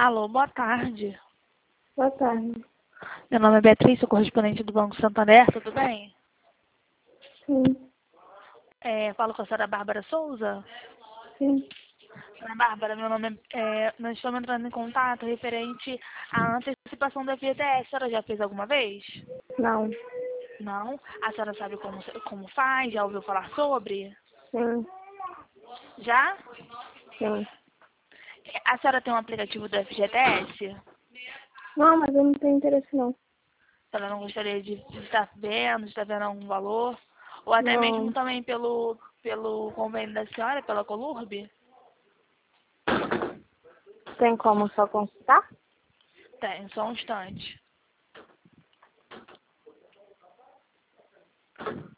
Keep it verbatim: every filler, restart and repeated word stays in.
Alô, boa tarde. Boa tarde. Meu nome é Beatriz, sou correspondente do Banco Santander, tudo bem? Sim, É, falo com a senhora Bárbara Souza. sim. Senhora Bárbara, meu nome é, é... Nós estamos entrando em contato referente à antecipação da F G T S. A senhora já fez alguma vez? Não. Não? A senhora sabe como, como faz? Já ouviu falar sobre? Sim, Já? sim. A senhora tem um aplicativo do F G T S? Não, mas eu não tenho interesse não. A senhora não gostaria de, de estar vendo, de estar vendo algum valor? Ou até mesmo Não. também pelo, pelo convênio da senhora, pela Colurb? Tem como só consultar? Tem, só um instante.